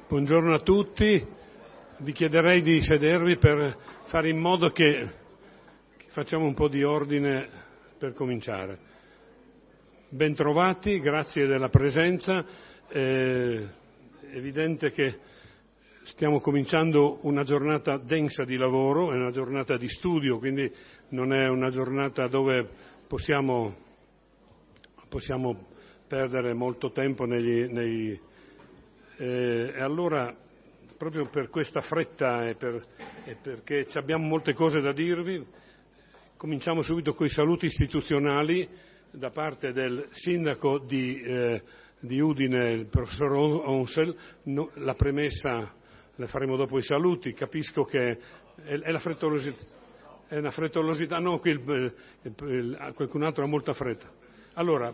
Buongiorno a tutti, vi chiederei di sedervi per fare in modo che facciamo un po' di ordine per cominciare. Bentrovati, grazie della presenza. È evidente che stiamo cominciando una giornata densa di lavoro, è una giornata di studio, quindi non è una giornata dove possiamo perdere molto tempo e allora, proprio per questa fretta e perché abbiamo molte cose da dirvi, cominciamo subito con i saluti istituzionali da parte del sindaco di Udine, il professor Onsel. La premessa la faremo dopo i saluti, capisco che è la frettolosità. È una frettolosità, no, qui qualcun altro ha molta fretta. Allora,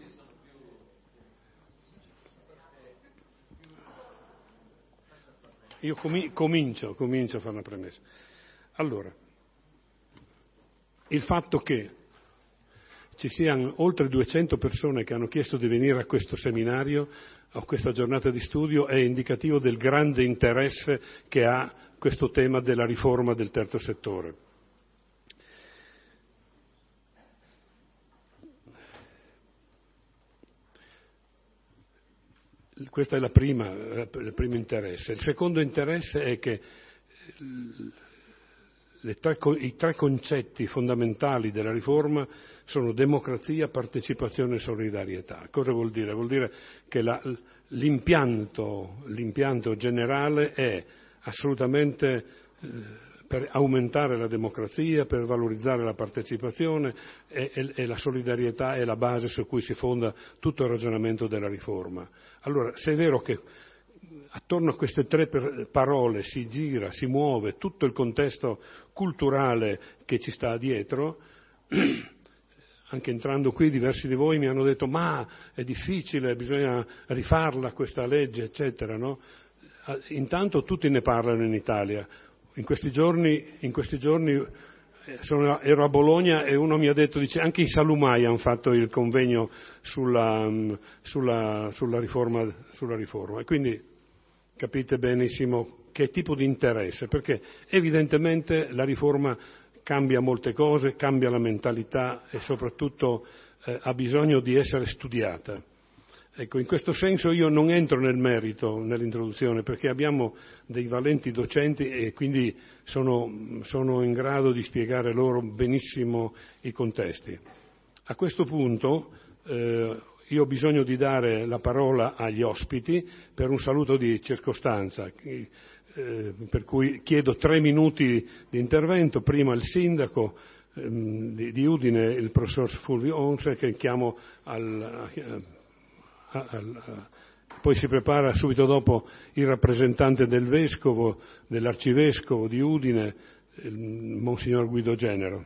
io comincio a fare una premessa. Allora, il fatto che ci siano oltre 200 persone che hanno chiesto di venire a questo seminario, a questa giornata di studio, è indicativo del grande interesse che ha questo tema della riforma del terzo settore. Questo è il primo interesse. Il secondo interesse è che i tre concetti fondamentali della riforma sono democrazia, partecipazione e solidarietà. Cosa vuol dire? Vuol dire che l'impianto generale è assolutamente per aumentare la democrazia, per valorizzare la partecipazione e la solidarietà è la base su cui si fonda tutto il ragionamento della riforma. Allora, se è vero che attorno a queste tre parole si gira, si muove tutto il contesto culturale che ci sta dietro, anche entrando qui diversi di voi mi hanno detto ma è difficile, bisogna rifarla questa legge, eccetera, no? Intanto tutti ne parlano in Italia. In questi giorni ero a Bologna e uno mi ha detto, dice, anche i salumai hanno fatto il convegno sulla riforma. E quindi capite benissimo che tipo di interesse, perché evidentemente la riforma cambia molte cose, cambia la mentalità e soprattutto ha bisogno di essere studiata. Ecco, in questo senso io non entro nel merito, nell'introduzione, perché abbiamo dei valenti docenti e quindi sono in grado di spiegare loro benissimo i contesti. A questo punto io ho bisogno di dare la parola agli ospiti per un saluto di circostanza, per cui chiedo 3 minuti di intervento, prima il sindaco di Udine, il professor Fulvio Onsel, che chiamo poi si prepara subito dopo il rappresentante del vescovo, dell'arcivescovo di Udine, il Monsignor Guido Genero.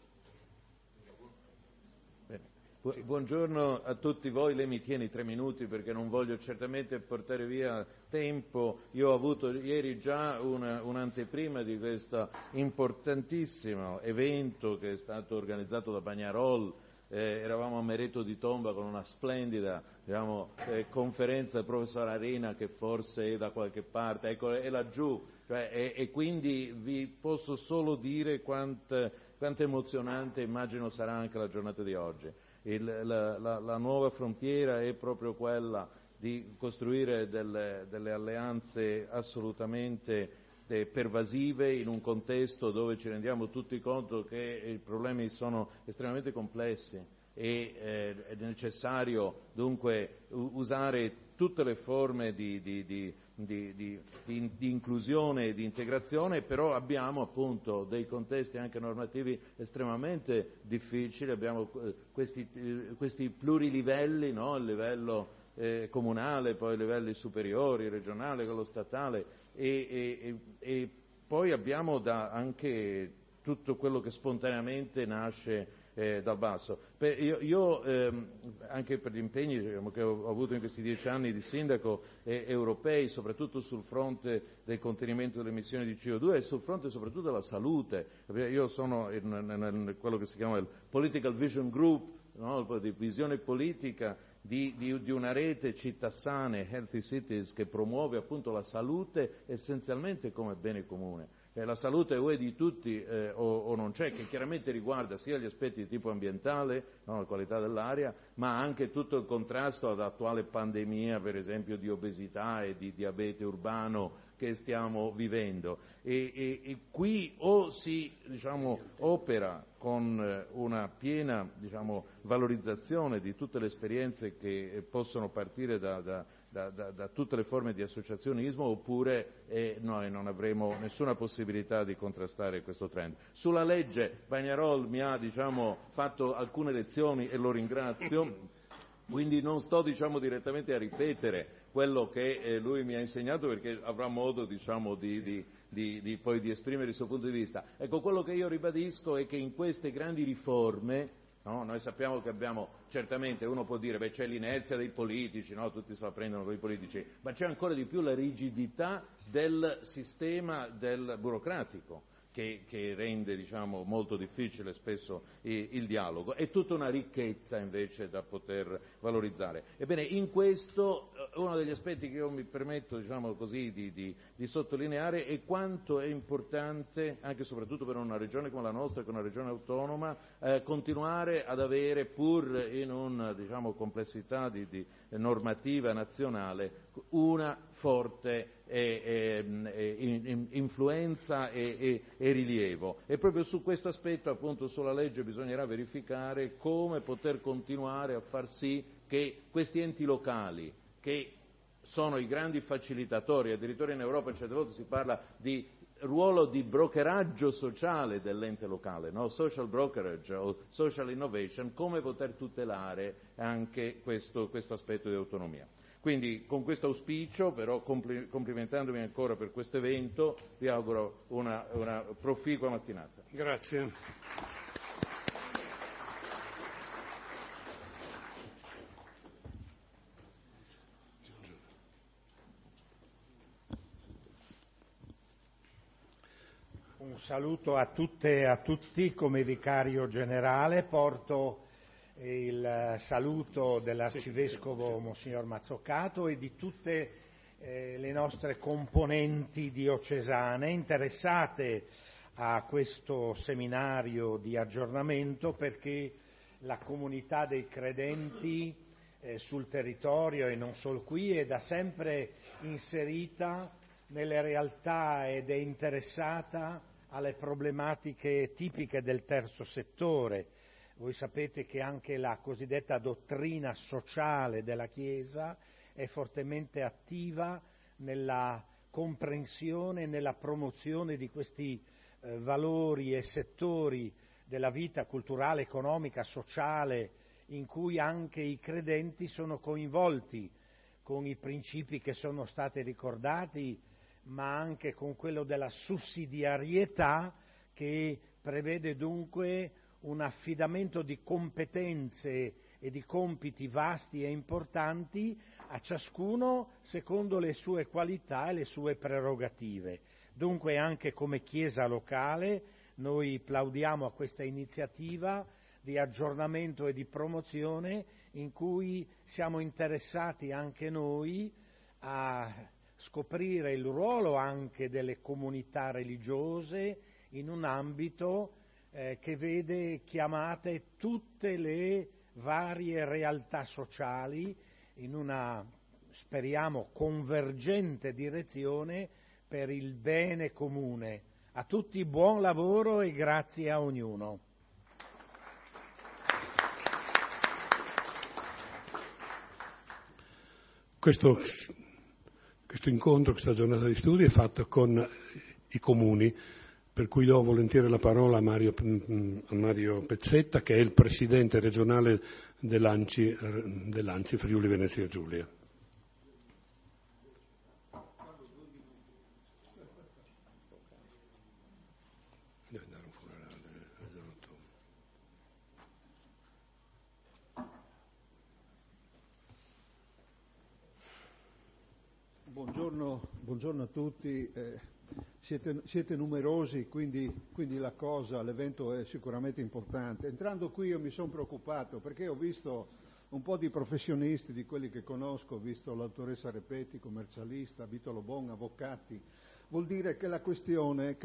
Buongiorno a tutti voi, lei mi tiene 3 minuti perché non voglio certamente portare via tempo. Io ho avuto ieri già un'anteprima di questo importantissimo evento che è stato organizzato da Bagnarol. Eravamo a Mereto di Tomba con una splendida conferenza del professor Arena, che forse è da qualche parte, ecco, è laggiù, e quindi vi posso solo dire quanto emozionante immagino sarà anche la giornata di oggi. La nuova frontiera è proprio quella di costruire delle alleanze assolutamente pervasive in un contesto dove ci rendiamo tutti conto che i problemi sono estremamente complessi e è necessario dunque usare tutte le forme di inclusione e di integrazione, però abbiamo appunto dei contesti anche normativi estremamente difficili, abbiamo questi plurilivelli, no? Il livello comunale, poi i livelli superiori, regionale, quello statale, e poi abbiamo anche tutto quello che spontaneamente nasce dal basso. Io anche per gli impegni che ho avuto in questi 10 anni di sindaco europei, soprattutto sul fronte del contenimento delle emissioni di CO2 e sul fronte soprattutto della salute. Io sono in quello che si chiama il Political Vision Group, no? Di visione politica di una rete città sane, healthy cities, che promuove appunto la salute essenzialmente come bene comune. La salute o è di tutti o non c'è, che chiaramente riguarda sia gli aspetti di tipo ambientale, no, la qualità dell'aria, ma anche tutto il contrasto all'attuale pandemia, per esempio, di obesità e di diabete urbano che stiamo vivendo. E qui o si opera con una piena valorizzazione di tutte le esperienze che possono partire da tutte le forme di associazionismo, oppure noi non avremo nessuna possibilità di contrastare questo trend. Sulla legge Bagnarol mi ha fatto alcune lezioni e lo ringrazio, quindi non sto direttamente a ripetere quello che lui mi ha insegnato, perché avrà modo poi di esprimere il suo punto di vista. Ecco, quello che io ribadisco è che in queste grandi riforme, no, noi sappiamo che abbiamo, certamente uno può dire, c'è l'inerzia dei politici, no, tutti se la prendono con i politici, ma c'è ancora di più la rigidità del sistema del burocratico, che rende molto difficile spesso il dialogo. È tutta una ricchezza invece da poter valorizzare. Ebbene, in questo uno degli aspetti che io mi permetto di sottolineare è quanto è importante, anche e soprattutto per una regione come la nostra, che è una regione autonoma, continuare ad avere, pur in una complessità di normativa nazionale, una forte influenza e rilievo. E proprio su questo aspetto, appunto, sulla legge bisognerà verificare come poter continuare a far sì che questi enti locali, che sono i grandi facilitatori, addirittura in Europa certe volte si parla di ruolo di brokeraggio sociale dell'ente locale, no? Social brokerage o social innovation, come poter tutelare anche questo aspetto di autonomia. Quindi con questo auspicio, però complimentandomi ancora per questo evento, vi auguro una proficua mattinata. Grazie. Un saluto a tutte e a tutti. Come vicario generale porto il saluto dell'arcivescovo Monsignor Mazzoccato e di tutte le nostre componenti diocesane interessate a questo seminario di aggiornamento, perché la comunità dei credenti sul territorio e non solo qui è da sempre inserita nelle realtà ed è interessata alle problematiche tipiche del terzo settore. Voi sapete che anche la cosiddetta dottrina sociale della Chiesa è fortemente attiva nella comprensione e nella promozione di questi valori e settori della vita culturale, economica, sociale, in cui anche i credenti sono coinvolti con i principi che sono stati ricordati, ma anche con quello della sussidiarietà, che prevede dunque un affidamento di competenze e di compiti vasti e importanti a ciascuno secondo le sue qualità e le sue prerogative. Dunque anche come Chiesa locale noi plaudiamo a questa iniziativa di aggiornamento e di promozione, in cui siamo interessati anche noi a scoprire il ruolo anche delle comunità religiose in un ambito che vede chiamate tutte le varie realtà sociali in una, speriamo, convergente direzione per il bene comune. A tutti buon lavoro e grazie a ognuno. Questo incontro, questa giornata di studi è fatta con i comuni, per cui do volentieri la parola a Mario Pezzetta, che è il presidente regionale dell'ANCI Friuli Venezia Giulia. Buongiorno a tutti, siete numerosi, quindi l'evento è sicuramente importante. Entrando qui io mi sono preoccupato perché ho visto un po' di professionisti, di quelli che conosco, visto l'autoressa Repetti, commercialista, Vito Lobon, avvocati, vuol dire che la questione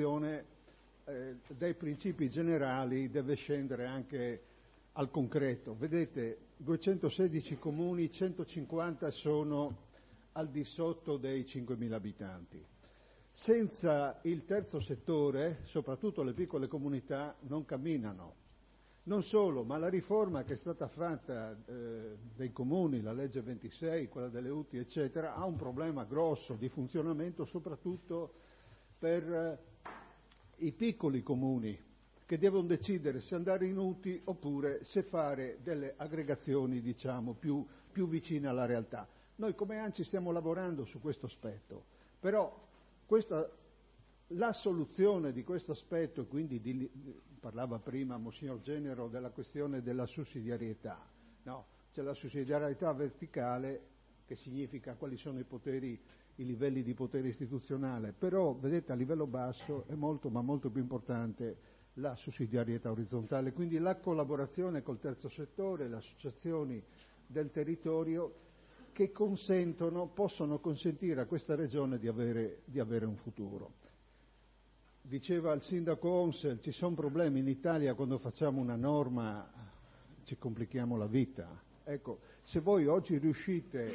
dai principi generali deve scendere anche al concreto. Vedete, 216 comuni, 150 sono al di sotto dei 5.000 abitanti. Senza il terzo settore, soprattutto le piccole comunità, non camminano. Non solo, ma la riforma che è stata fatta dei comuni, la legge 26, quella delle UTI, eccetera, ha un problema grosso di funzionamento, soprattutto per i piccoli comuni, che devono decidere se andare in UTI oppure se fare delle aggregazioni, diciamo, più vicine alla realtà. Noi come ANCI stiamo lavorando su questo aspetto, però la soluzione di questo aspetto, quindi parlava prima Monsignor Genero della questione della sussidiarietà, no? C'è la sussidiarietà verticale, che significa quali sono i livelli di potere istituzionale, però vedete a livello basso è molto ma molto più importante la sussidiarietà orizzontale, quindi la collaborazione col terzo settore, le associazioni del territorio che possono consentire a questa regione di avere un futuro. Diceva il sindaco Onsel, ci sono problemi in Italia quando facciamo una norma, ci complichiamo la vita. Ecco, se voi oggi riuscite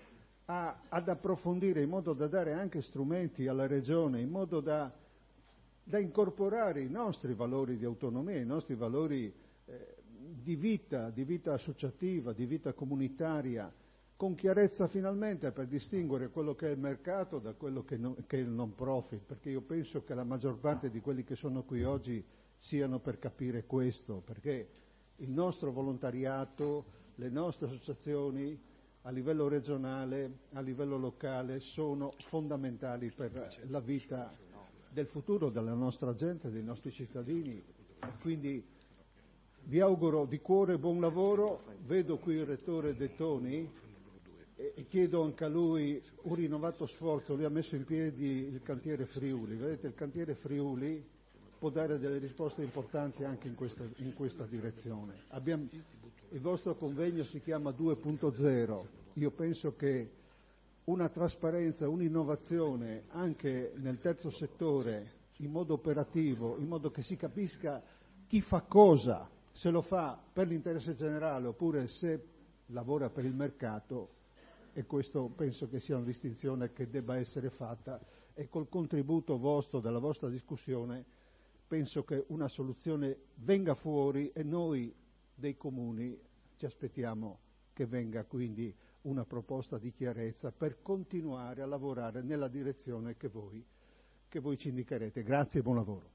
ad approfondire in modo da dare anche strumenti alla regione, in modo da incorporare i nostri valori di autonomia, i nostri valori di vita associativa, di vita comunitaria, con chiarezza finalmente per distinguere quello che è il mercato da quello che è il non profit, perché io penso che la maggior parte di quelli che sono qui oggi siano per capire questo, perché il nostro volontariato, le nostre associazioni a livello regionale, a livello locale sono fondamentali per la vita del futuro della nostra gente, dei nostri cittadini, e quindi vi auguro di cuore buon lavoro. Vedo qui il rettore De Toni e chiedo anche a lui un rinnovato sforzo. Lui ha messo in piedi il cantiere Friuli, vedete, il cantiere Friuli può dare delle risposte importanti anche in questa direzione. Il vostro convegno si chiama 2.0, io penso che una trasparenza, un'innovazione anche nel terzo settore in modo operativo, in modo che si capisca chi fa cosa, se lo fa per l'interesse generale oppure se lavora per il mercato, e questo penso che sia una distinzione che debba essere fatta, e col contributo vostro, della vostra discussione, penso che una soluzione venga fuori, e noi dei comuni ci aspettiamo che venga quindi una proposta di chiarezza per continuare a lavorare nella direzione che voi ci indicherete. Grazie e buon lavoro.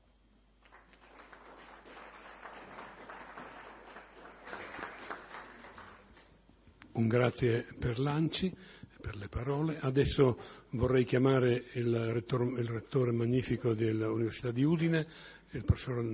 Un grazie per l'ANCI, per le parole. Adesso vorrei chiamare il rettore magnifico dell'Università di Udine, il professor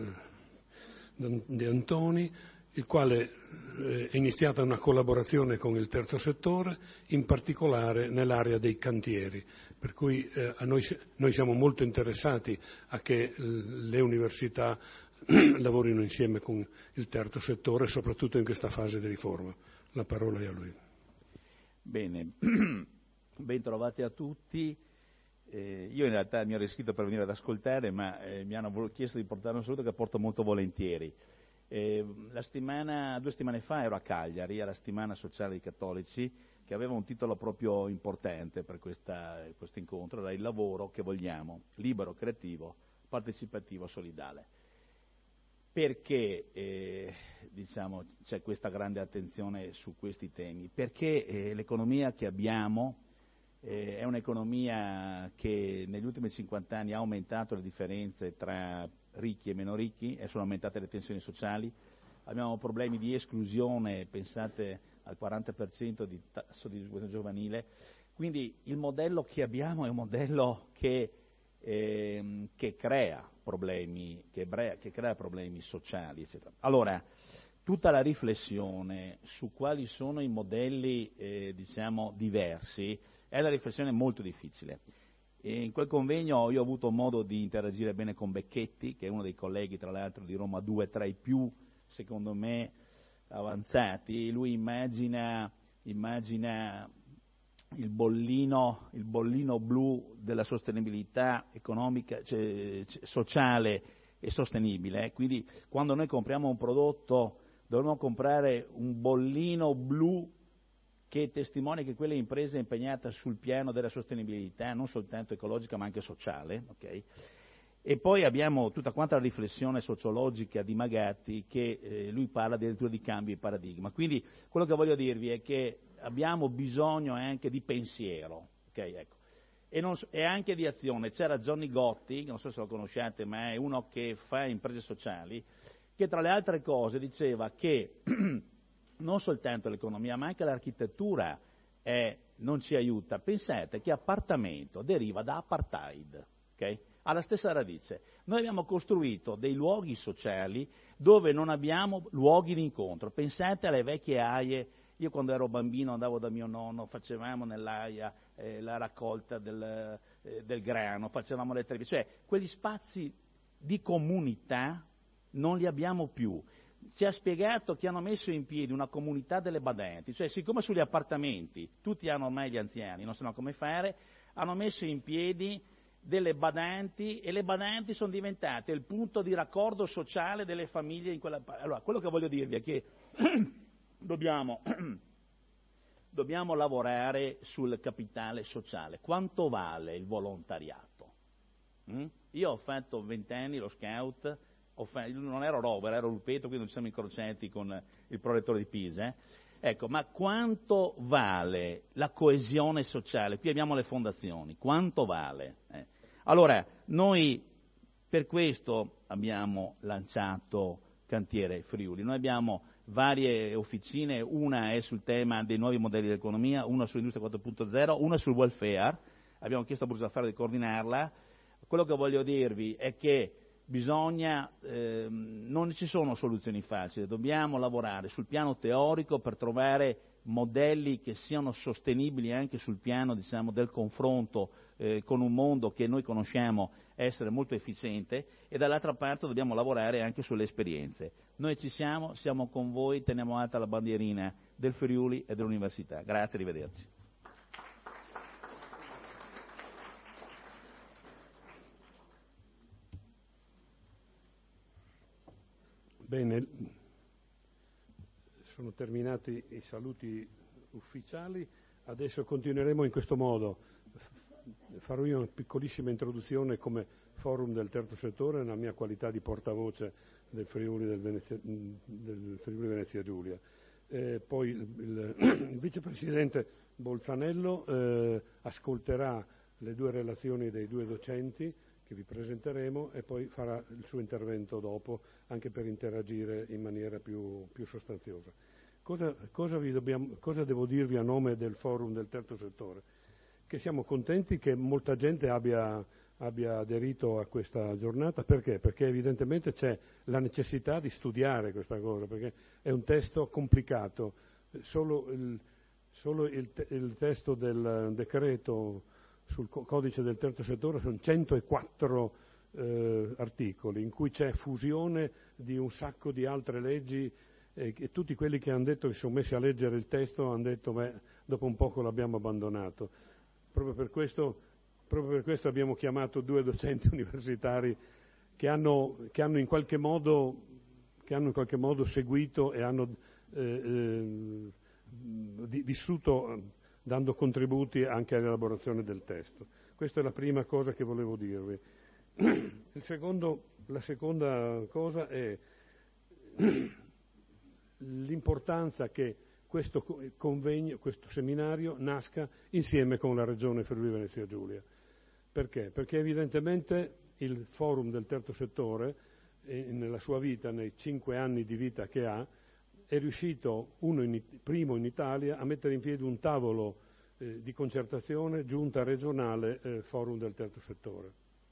De Antoni, il quale è iniziata una collaborazione con il terzo settore, in particolare nell'area dei cantieri, per cui noi siamo molto interessati a che le università lavorino insieme con il terzo settore, soprattutto in questa fase di riforma. La parola è a lui. Bene, ben trovati a tutti. Io in realtà mi ero iscritto per venire ad ascoltare, ma mi hanno chiesto di portare un saluto che porto molto volentieri. 2 settimane fa ero a Cagliari, alla settimana sociale dei cattolici, che aveva un titolo proprio importante per questo incontro, era il lavoro che vogliamo, libero, creativo, partecipativo, solidale. Perché c'è questa grande attenzione su questi temi? Perché l'economia che abbiamo è un'economia che negli ultimi 50 anni ha aumentato le differenze tra ricchi e meno ricchi, e sono aumentate le tensioni sociali, abbiamo problemi di esclusione, pensate al 40% di tasso di disoccupazione giovanile, quindi il modello che abbiamo è un modello che crea problemi, che crea problemi sociali, eccetera. Allora, tutta la riflessione su quali sono i modelli, diversi, è una riflessione molto difficile. E in quel convegno io ho avuto modo di interagire bene con Becchetti, che è uno dei colleghi, tra l'altro, di Roma 2, tra i più, secondo me, avanzati, lui immagina il bollino blu della sostenibilità economica, sociale e sostenibile. Quindi quando noi compriamo un prodotto dovremmo comprare un bollino blu che testimonia che quella impresa è impegnata sul piano della sostenibilità, non soltanto ecologica ma anche sociale. Okay? E poi abbiamo tutta quanta la riflessione sociologica di Magatti che lui parla addirittura di cambi di paradigma. Quindi quello che voglio dirvi è che abbiamo bisogno anche di pensiero, okay? Ecco. E anche di azione. C'era Johnny Gotti, non so se lo conosciate, ma è uno che fa imprese sociali, che tra le altre cose diceva che non soltanto l'economia ma anche l'architettura non ci aiuta. Pensate che appartamento deriva da apartheid, ok? Ha la stessa radice. Noi abbiamo costruito dei luoghi sociali dove non abbiamo luoghi di incontro. Pensate alle vecchie aie. Io quando ero bambino andavo da mio nonno, facevamo nell'aia la raccolta del grano, facevamo le trebbie. Cioè, quegli spazi di comunità non li abbiamo più. Ci ha spiegato che hanno messo in piedi una comunità delle badanti, cioè siccome sugli appartamenti tutti hanno ormai gli anziani, non sanno come fare, hanno messo in piedi delle badanti e le badanti sono diventate il punto di raccordo sociale delle famiglie in quella. Allora, quello che voglio dirvi è che dobbiamo lavorare sul capitale sociale. Quanto vale il volontariato? Io ho fatto 20 anni lo scout, non ero rover, ero Lupeto, quindi non ci siamo incrociati con il prorettore di Pisa. Ecco, ma quanto vale la coesione sociale? Qui abbiamo le fondazioni, quanto vale? Allora, noi per questo abbiamo lanciato Cantiere Friuli, noi abbiamo varie officine, una è sul tema dei nuovi modelli di economia, una sull'industria 4.0, una sul welfare, abbiamo chiesto a Brusaffari di coordinarla. Quello che voglio dirvi è che non ci sono soluzioni facili, dobbiamo lavorare sul piano teorico per trovare modelli che siano sostenibili anche sul piano, diciamo, del confronto con un mondo che noi conosciamo essere molto efficiente, e dall'altra parte dobbiamo lavorare anche sulle esperienze. Noi ci siamo con voi, teniamo alta la bandierina del Friuli e dell'università. Grazie, arrivederci. Bene, sono terminati i saluti ufficiali, adesso continueremo in questo modo. Farò io una piccolissima introduzione come forum del terzo settore nella mia qualità di portavoce del Friuli Venezia Giulia. Poi il vicepresidente Bolzanello ascolterà le due relazioni dei due docenti che vi presenteremo e poi farà il suo intervento dopo, anche per interagire in maniera più sostanziosa. Cosa devo dirvi a nome del forum del terzo settore? Che siamo contenti che molta gente abbia aderito a questa giornata. Perché? Perché evidentemente c'è la necessità di studiare questa cosa, perché è un testo complicato. Solo il testo del decreto sul codice del terzo settore sono 104 articoli, in cui c'è fusione di un sacco di altre leggi, e tutti quelli che hanno detto che si sono messi a leggere il testo hanno detto dopo un poco l'abbiamo abbandonato. Proprio per questo abbiamo chiamato due docenti universitari che hanno in qualche modo seguito e hanno vissuto dando contributi anche all'elaborazione del testo. Questa è la prima cosa che volevo dirvi. La seconda cosa è l'importanza che questo convegno, questo seminario nasca insieme con la Regione Friuli Venezia Giulia. Perché? Perché evidentemente il forum del terzo settore, nella sua vita, nei 5 anni di vita che ha, è riuscito, primo in Italia, a mettere in piedi un tavolo di concertazione, giunta regionale, forum del terzo settore.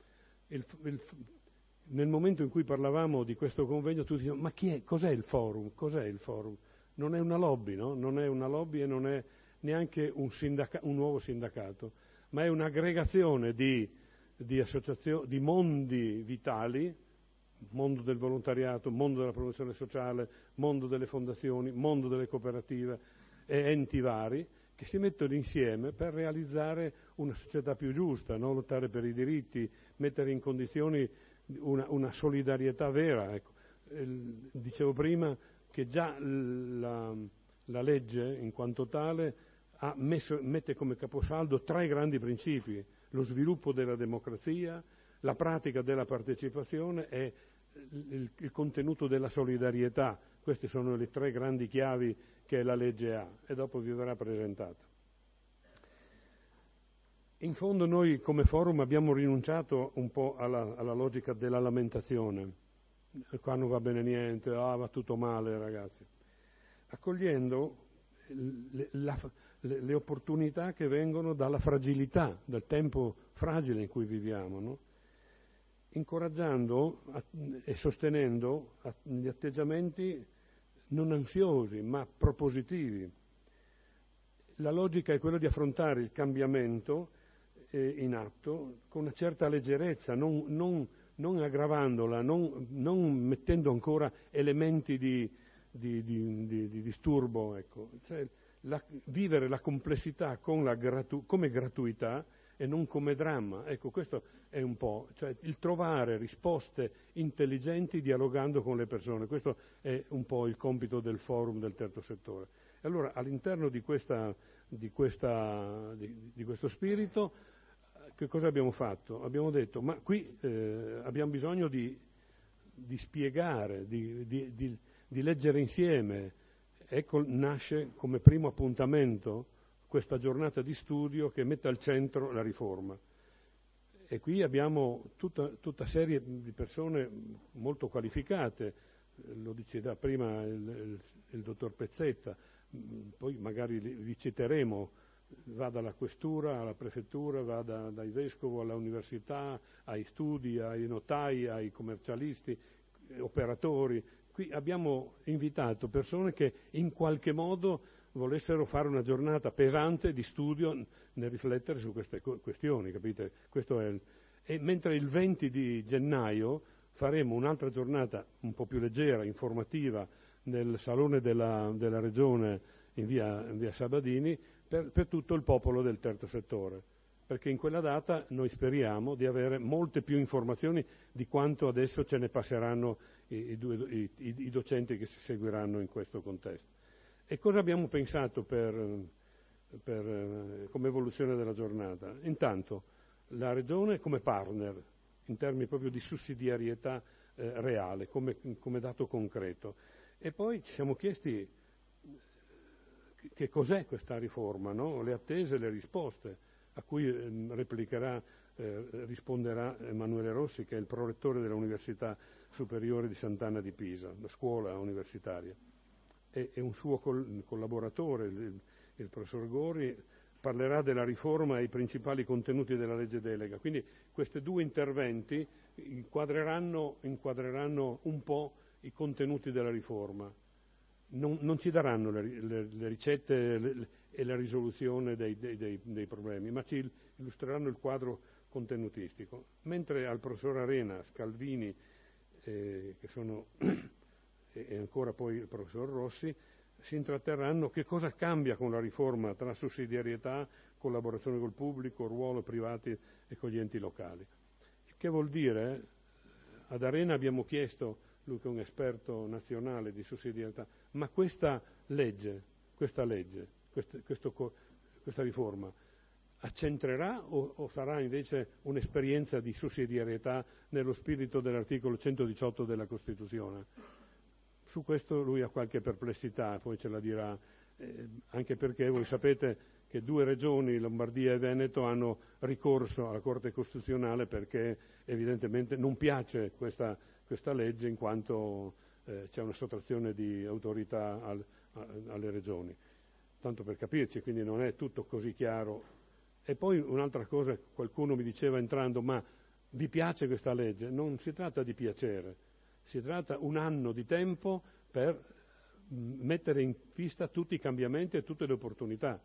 Nel momento in cui parlavamo di questo convegno tutti dicevano: ma cos'è il forum? Cos'è il forum? Non è una lobby, no? Non è una lobby e non è neanche un nuovo sindacato, ma è un'aggregazione di associazioni, di mondi vitali, mondo del volontariato, mondo della promozione sociale, mondo delle fondazioni, mondo delle cooperative e enti vari che si mettono insieme per realizzare una società più giusta, no? Lottare per i diritti, mettere in condizioni una solidarietà vera. Ecco. Dicevo prima che già la legge in quanto tale mette come caposaldo 3 grandi principi: lo sviluppo della democrazia, la pratica della partecipazione e il contenuto della solidarietà. Queste sono le 3 grandi chiavi che la legge ha e dopo vi verrà presentata. In fondo noi come forum abbiamo rinunciato un po' alla logica della lamentazione. Qua non va bene niente, va tutto male ragazzi. Accogliendo le opportunità che vengono dalla fragilità, dal tempo fragile in cui viviamo, no? Incoraggiando e sostenendo gli atteggiamenti non ansiosi ma propositivi. La logica è quella di affrontare il cambiamento in atto con una certa leggerezza, non aggravandola, non mettendo ancora elementi di disturbo. Ecco. Cioè, vivere la complessità come gratuità e non come dramma. Ecco, questo è un po', cioè il trovare risposte intelligenti dialogando con le persone. Questo è un po' il compito del forum del terzo settore. E allora all'interno di questo spirito che cosa abbiamo fatto? Abbiamo detto, ma qui abbiamo bisogno di spiegare, di leggere insieme. Ecco, nasce come primo appuntamento questa giornata di studio che mette al centro la riforma. E qui abbiamo tutta serie di persone molto qualificate, lo diceva prima il dottor Pezzetta, poi magari li citeremo, va dalla questura alla prefettura, va dai vescovo all'università, ai studi, ai notai, ai commercialisti, operatori. Qui abbiamo invitato persone che in qualche modo volessero fare una giornata pesante di studio nel riflettere su queste questioni, capite? Questo è e mentre il 20 di gennaio faremo un'altra giornata un po' più leggera, informativa, nel Salone della Regione in via Sabadini per tutto il popolo del terzo settore, perché in quella data noi speriamo di avere molte più informazioni di quanto adesso ce ne passeranno i docenti che si seguiranno in questo contesto. E cosa abbiamo pensato come evoluzione della giornata? Intanto la Regione come partner, in termini proprio di sussidiarietà reale, come dato concreto. E poi ci siamo chiesti che cos'è questa riforma, no? Le attese e le risposte, a cui risponderà Emanuele Rossi, che è il prorettore dell'Università Superiore di Sant'Anna di Pisa, la scuola universitaria. E un suo collaboratore, il professor Gori, parlerà della riforma e i principali contenuti della legge delega. Quindi questi 2 interventi inquadreranno un po' i contenuti della riforma. Non ci daranno le ricette e la risoluzione dei problemi, ma ci illustreranno il quadro contenutistico. Mentre al professor Arena, Scalvini, che sono e ancora poi il professor Rossi, si intratterranno che cosa cambia con la riforma tra sussidiarietà, collaborazione col pubblico, ruolo privati e con gli enti locali. Che vuol dire? Ad Arena abbiamo chiesto, lui che è un esperto nazionale di sussidiarietà, ma questa riforma accentrerà o sarà invece un'esperienza di sussidiarietà nello spirito dell'articolo 118 della Costituzione? Su questo lui ha qualche perplessità, poi ce la dirà, anche perché voi sapete che 2 regioni, Lombardia e Veneto, hanno ricorso alla Corte Costituzionale perché evidentemente non piace questa legge in quanto c'è una sottrazione di autorità alle regioni. Tanto per capirci, quindi non è tutto così chiaro. E poi un'altra cosa, qualcuno mi diceva entrando, ma vi piace questa legge? Non si tratta di piacere. Si tratta 1 anno di tempo per mettere in pista tutti i cambiamenti e tutte le opportunità.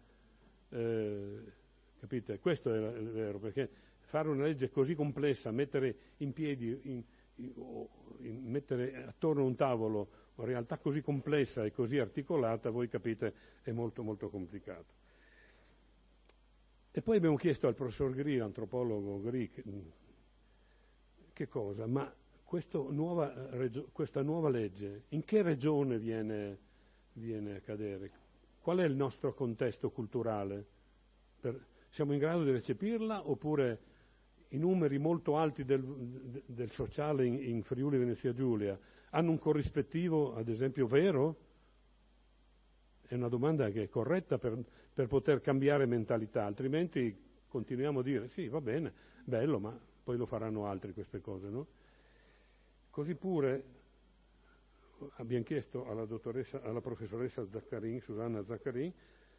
Capite? Questo è vero, perché fare una legge così complessa, mettere in piedi mettere attorno a un tavolo una realtà così complessa e così articolata, voi capite, è molto molto complicato. E poi abbiamo chiesto al professor Gri, antropologo Gri, che cosa? Ma questa nuova legge, in che regione viene a cadere? Qual è il nostro contesto culturale? Siamo in grado di recepirla oppure i numeri molto alti del sociale in Friuli Venezia Giulia hanno un corrispettivo, ad esempio, vero? È una domanda che è corretta per poter cambiare mentalità, altrimenti continuiamo a dire sì, va bene, bello, ma poi lo faranno altri queste cose, no? Così pure abbiamo chiesto alla professoressa Zaccarin, Susanna Zaccarin,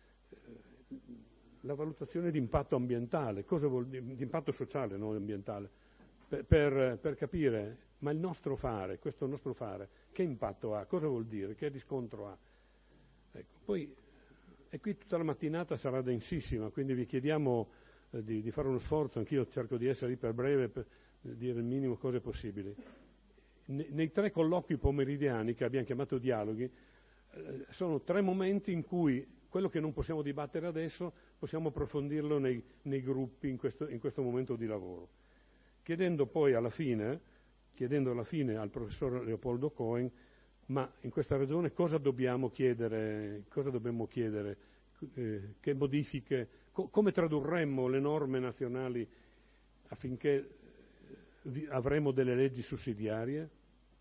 la valutazione di impatto ambientale, cosa vuol dire? Di impatto sociale, non ambientale, per capire, ma il nostro fare, questo nostro fare, che impatto ha, cosa vuol dire, che riscontro ha. Ecco, poi, e qui tutta la mattinata sarà densissima, quindi vi chiediamo di fare uno sforzo, anch'io cerco di essere iper breve per dire il minimo cose possibili. Nei 3 colloqui pomeridiani che abbiamo chiamato dialoghi, sono 3 momenti in cui quello che non possiamo dibattere adesso possiamo approfondirlo nei gruppi in questo momento di lavoro. Chiedendo poi alla fine al professor Leopoldo Cohen, ma in questa ragione cosa dobbiamo chiedere, che modifiche, come tradurremmo le norme nazionali affinché avremo delle leggi sussidiarie?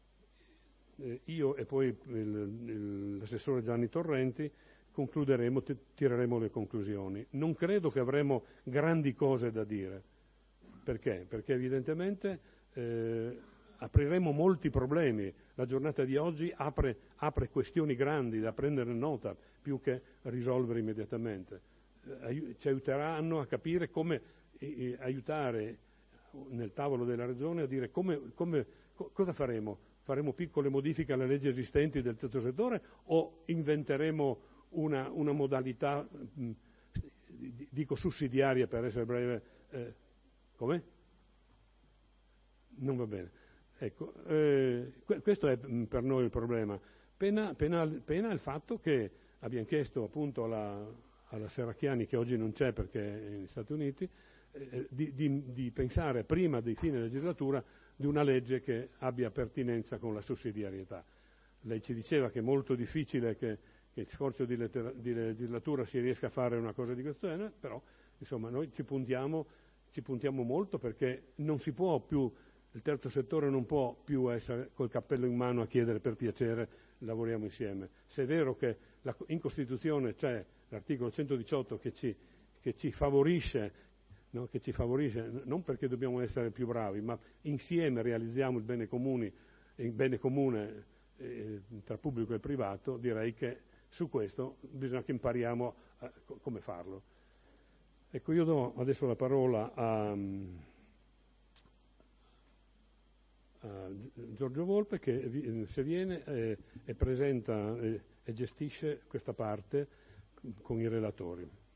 Io e poi l'assessore Gianni Torrenti concluderemo, tireremo le conclusioni. Non credo che avremo grandi cose da dire. Perché? Perché evidentemente apriremo molti problemi. La giornata di oggi apre questioni grandi da prendere nota più che risolvere immediatamente. Ci aiuteranno a capire come aiutare nel tavolo della Regione a dire cosa faremo? Faremo piccole modifiche alle leggi esistenti del terzo settore o inventeremo una modalità, dico sussidiaria per essere breve, come? Non va bene. Ecco, questo è per noi il problema. Pena il fatto che abbiamo chiesto appunto alla Serracchiani, che oggi non c'è perché è negli Stati Uniti, di pensare prima di fine legislatura di una legge che abbia pertinenza con la sussidiarietà. Lei ci diceva che è molto difficile che nel corso di legislatura si riesca a fare una cosa di questo genere, però insomma noi ci puntiamo molto perché non si può più, il terzo settore non può più essere col cappello in mano a chiedere per piacere lavoriamo insieme. Se è vero che in Costituzione c'è l'articolo 118 che ci favorisce, no? Che ci favorisce non perché dobbiamo essere più bravi, ma insieme realizziamo il bene comune tra pubblico e privato, direi che su questo bisogna che impariamo come farlo. Ecco, io do adesso la parola a Giorgio Volpe che se viene e presenta e gestisce questa parte con i relatori.